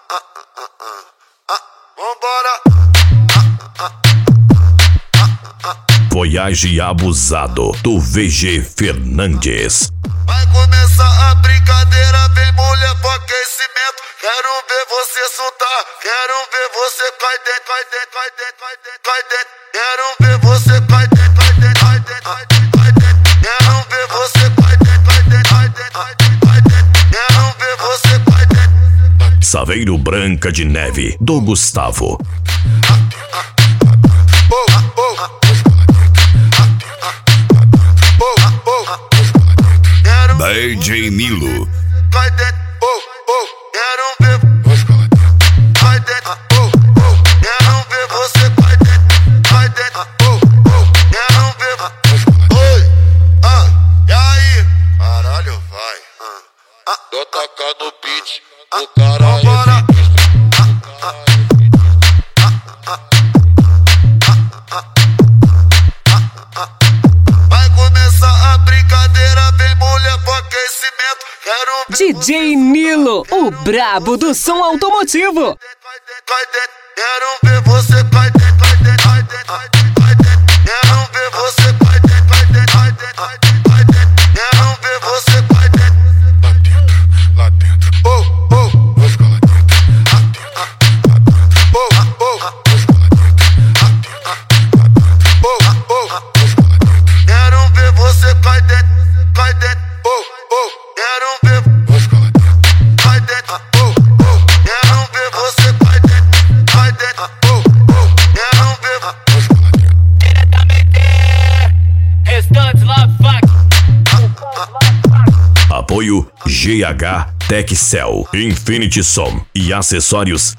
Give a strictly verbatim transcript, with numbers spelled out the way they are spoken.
Vambora. Voyage Abusado, do V G Fernandes. Vai começar a brincadeira, vem mulher pro aquecimento. Quero ver você soltar, quero ver você cai dentro, cai dentro, cai dentro, cai dentro, cai dentro. Quero ver você cai dentro, cai dentro, cai dentro, cai dentro, cai dentro. Quero ver você cai dentro, cai dentro, cai dentro, cai dentro, cai dentro. Quero ver você cai dentro. Saveiro Branca de Neve, do Gustavo. D J Nilo. Cai dentro, oh, oh, quero ver. Cai dentro, oh, oh, quero ver você cai dentro, cai dentro, oh, oh, quero ver. Oi, ah, e aí? Caralho, vai. Ah, ah, Tô tacando no beat, o cara vambora. Vai começar a brincadeira, vem mulher pro aquecimento. Quero ver D J Nilo, o brabo do som automotivo. cai dentro, quero ver você cai dentro, cai dentro, cai dentro, cai dentro, cai dentro. Quero ver você cai dentro, cai dentro, cai dentro, cai dentro, cai dentro. Quero ver você cai dentro. lá dentro, lá dentro. Oh, oh, Vou ficar lá dentro, lá dentro, lá dentro. oh, oh, Vou ficar lá dentro, lá dentro, lá dentro. oh, oh. Vou ficar lá dentro, Quero ver você cai dentro, cai dentro. Oh, oh, quero ver vou ficar lá dentro. cai dentro. Oh, oh, quero ver você cai dentro, cai dentro. Oh, oh, quero ver. Vou ficar lá dentro. Diretamente, Restantes Love Fuck. Apoio G H Techcel, Infinity Som e acessórios